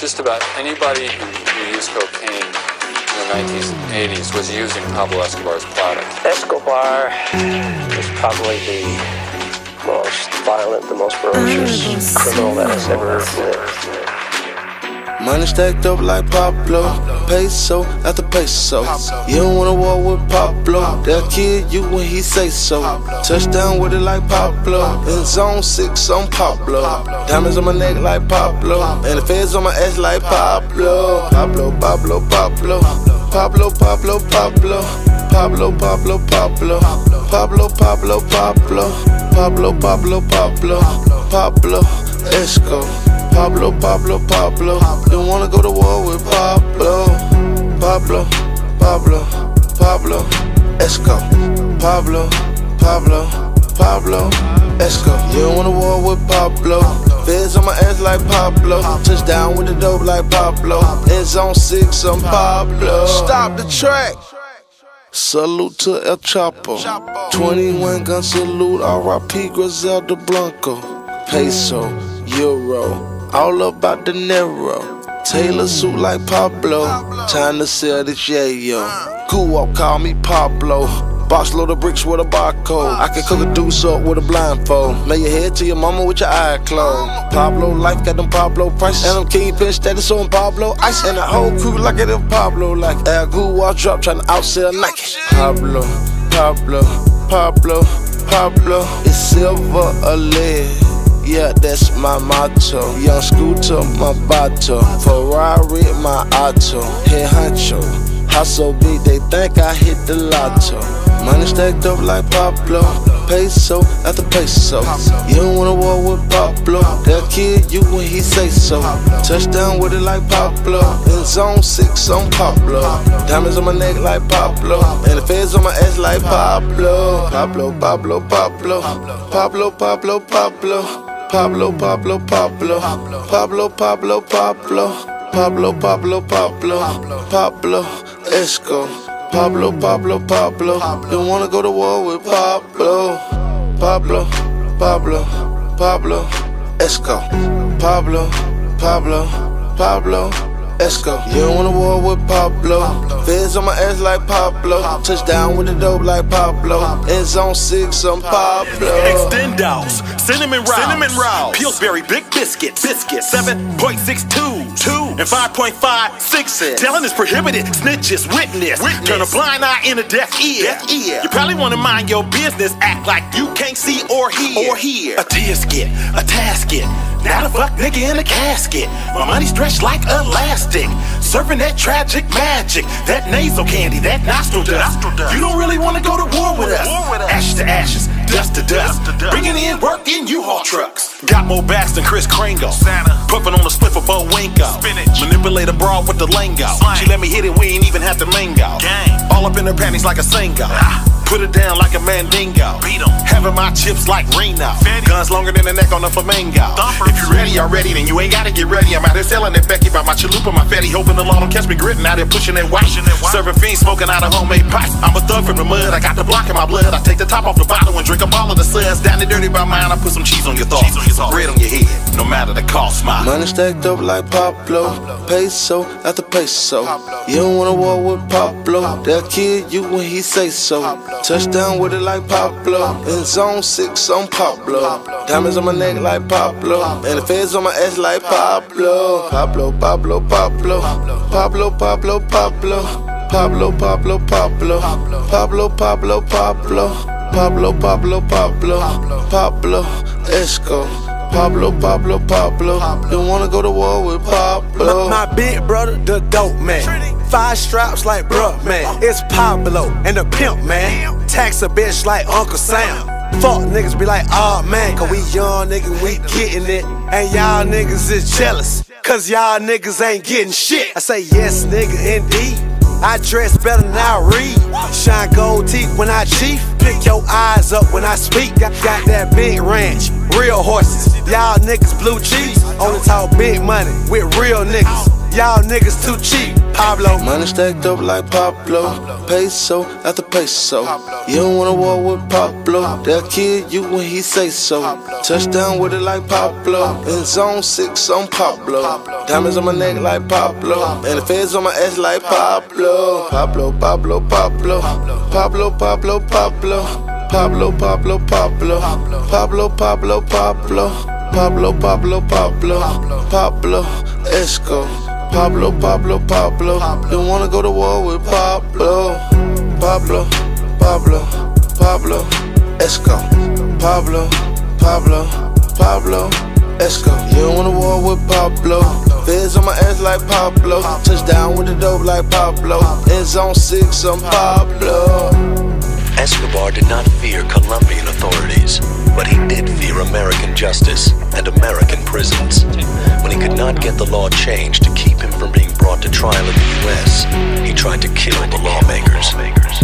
just about anybody who used cocaine in the 1980s was using Pablo Escobar's product. Escobar is probably the most violent, the most ferocious criminal that has ever lived. Money stacked up like Pablo, peso after peso. You don't wanna war with Pablo, they'll kill you when he say so. Touchdown with it like Pablo, in zone 6 on Pablo. Diamonds on my neck like Pablo, and the feds on my ass like Pablo. Pablo, Pablo, Pablo, Pablo, Pablo, Pablo, Pablo, Pablo, Pablo, Pablo, Pablo, Pablo, Pablo, Pablo, Pablo, Pablo, Esco. Pablo, Pablo, Pablo, don't wanna go to war with Pablo. Pablo, Pablo, Pablo, Esco. Pablo, Pablo, Pablo, Esco. You don't wanna war with Pablo. Feds on my ass like Pablo. Touchdown with the dope like Pablo. In zone 6, I'm Pablo. Stop the track. Salute to El Chapo. 21 gun salute, R.I.P. Griselda Blanco. Peso, Euro. All about the Nero. Taylor suit like Pablo. Time to sell this yayo. Guwap call me Pablo. Box load of bricks with a barcode. I can cook a deuce up with a blindfold. Lay your head to your mama with your eye closed. Pablo life got them Pablo prices. And I'm kingpin status on Pablo ice. And the whole crew like it in Pablo. Like Al Guwap drop trying to outsell Nike. Pablo, Pablo, Pablo, Pablo. It's silver or lead. Yeah, that's my motto. Young scooter, my bato. Ferrari, my auto. Head honcho. House so big, they think I hit the lotto. Money stacked up like Pablo. Peso after peso. You don't wanna war with Pablo. They'll kill you when he say so. Touchdown with it like Pablo. In zone 6 on Pablo. Diamonds on my neck like Pablo. And the feds on my ass like Pablo. Pablo, Pablo, Pablo. Pablo, Pablo, Pablo. Pablo, Pablo, Pablo, Pablo, Pablo, Pablo, Pablo, Pablo, Pablo, Pablo, Esco. Pablo, Pablo, Pablo, don't wanna go to war with Pablo. Pablo, Pablo, Pablo, Esco. Pablo, Pablo, Pablo, Esco. You don't wanna war with Pablo. Feds on my ass like Pablo. Touchdown with the dope like Pablo. In zone 6, I'm Pablo. Extendos, cinnamon rolls, Pillsbury big biscuits, 7.62, and 5.56. Telling is prohibited. Snitches, witness. Turn a blind eye in a deaf ear. You probably wanna mind your business. Act like you can't see or hear. A tear skit, a tasket. Now the fuck nigga in a casket. My money stretched like elastic. Serving that tragic magic. That nasal candy, that nostril dust. You don't really wanna go to war with us. Ashes to ashes, dust to dust. Bringing in work in U-Haul trucks. Got more backs than Chris Kringle. Puffin' on the split for Winko. Manipulate a broad with the lingo. She let me hit it, we ain't even have to mingo. All up in her panties like a single. Put it down like a mandingo. Having my chips like Reno. Guns longer than the neck on a flamingo. If you ready already, then you ain't gotta get ready. I'm out here selling it Becky by my chalupa, my fatty. Hoping the law don't catch me gritting out here pushing that white. Serving fiends, smoking out of homemade pipes. I'm a thug from the mud, I got the block in my blood. I take the top off the bottle and drink up all of the suds. Down the dirty by mine, I put some cheese on your thoughts. Some bread on your head, no matter the cost, smile. Money stacked up like Pablo. Peso after peso. You don't wanna war with Pablo. They'll kill you when he say so. Touchdown with it like Pablo. In zone 6 on Pablo. Diamonds on my neck like Pablo. And the feds on my ass like Pablo. Pablo, Pablo, Pablo. Pablo, Pablo, Pablo. Pablo, Pablo, Pablo. Pablo, Pablo, Pablo. Pablo, Pablo, Pablo. Pablo, Esco. Pablo, Pablo, Pablo. Don't wanna go to war with Pablo. My big brother, the dope man. 5 straps like bruh, man. It's Pablo and the pimp, man. Tax a bitch like Uncle Sam. Fuck niggas be like, oh man, cause we young niggas, we getting it. And y'all niggas is jealous, cause y'all niggas ain't getting shit. I say yes, nigga, indeed. I dress better than I read. Shine gold teeth when I chief. Pick your eyes up when I speak. Got that big ranch, real horses. Y'all niggas blue cheese. Only talk big money with real niggas. Y'all niggas too cheap, Pablo. Money stacked up like Pablo, peso after peso. You don't wanna war with Pablo, they'll kill you when he say so. Touchdown with it like Pablo, in zone 6 on Pablo. Diamonds on my neck like Pablo, and the feds on my ass like Pablo. Pablo, Pablo, Pablo, Pablo, Pablo, Pablo, Pablo, Pablo, Pablo, Pablo, Pablo, Pablo, Pablo, Pablo, Pablo, Pablo, Esco. Pablo, Pablo, Pablo, don't wanna go to war with Pablo. Pablo, Pablo, Pablo, Esco. Pablo, Pablo, Pablo, Esco. You don't wanna war with Pablo. Feds on my ass like Pablo. Touchdown with the dope like Pablo. In zone 6, I'm Pablo. Escobar did not fear Colombian authorities, but he did fear American justice and American prisons. When he could not get the law changed to keep him from being brought to trial in the U.S., he tried to kill the lawmakers.